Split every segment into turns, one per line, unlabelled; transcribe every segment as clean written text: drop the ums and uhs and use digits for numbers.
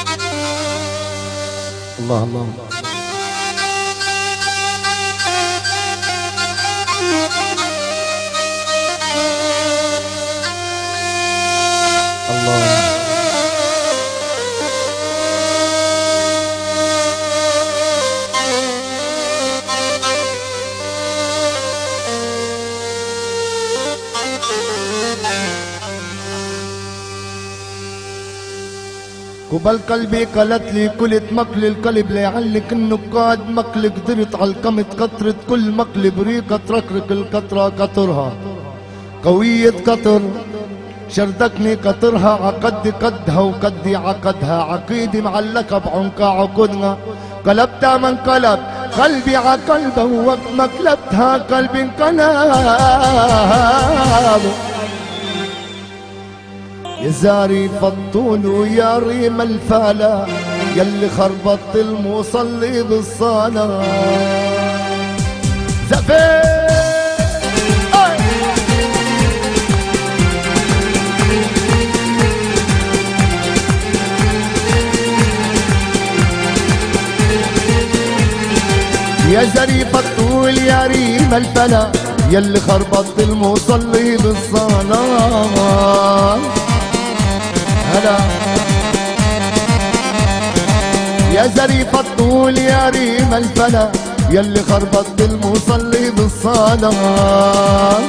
الله الله الله. قبل قلبي قالت لي كلت مقل القلب ليعلك النقاد مقل قدرت علقمت قطرة كل مقلب ريقة تركرك القطرة قطرها قوية قطر شردكني قطرها عقد قدها وقدي عقدها عقيدي معلقة بعنقها عقدها قلبتها من قلب قلبي عقلبه وقت ما قلبتها قلبي انقلب. يا زاري فطول ويا ريم الفالة يلي خربطت المصلي بالصلاة زفير. يا زاري فطول يا ريم الفلا يلي خربطت المصلي بالصلاة هلا. يا زريف الطول يا ريم الفلا يلي خربطت المصلي بالصلاة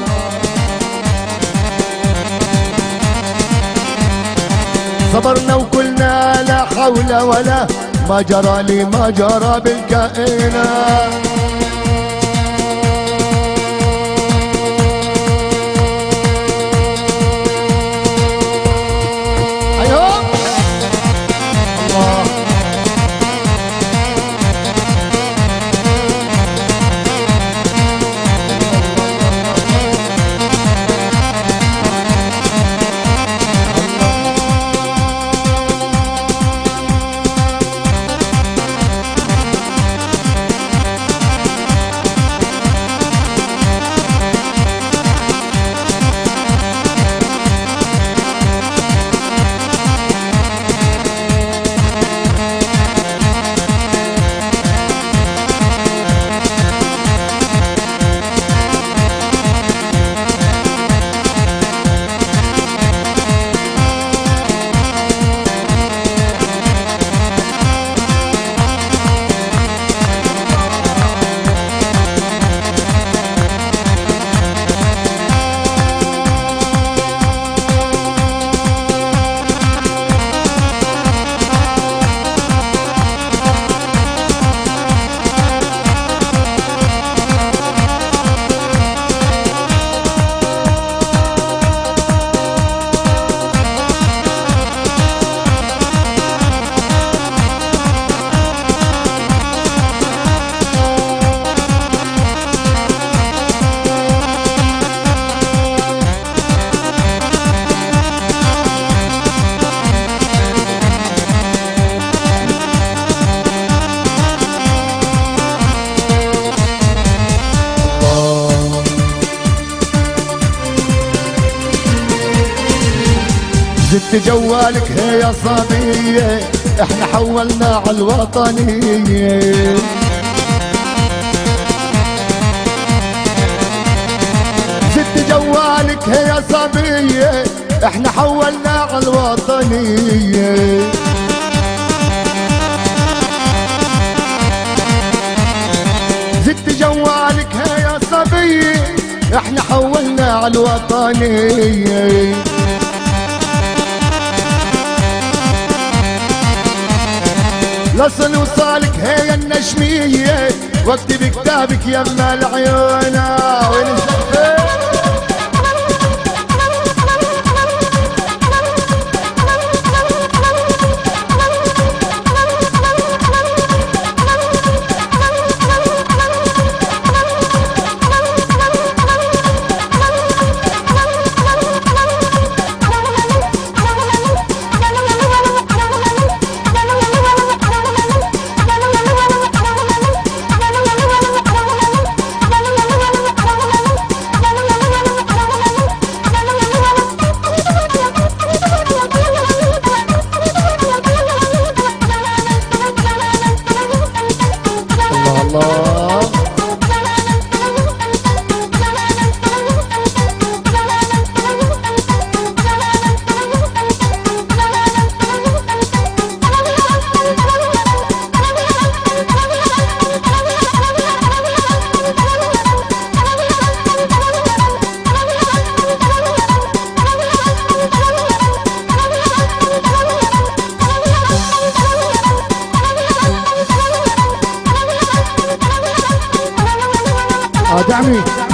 صبرنا وكلنا لا حول ولا ما جرى لي ما جرى بالكائنات. زدت جوالك هي يا صبية احنا حولنا عالوطنية. زدت جوالك هي يا صبية احنا حولنا عالوطنية. زدت جوالك هي يا صبية احنا حولنا عالوطنية. لصل وصالك هي النجمية واكتب كتابك يما العيونة وين الزفة. دعمي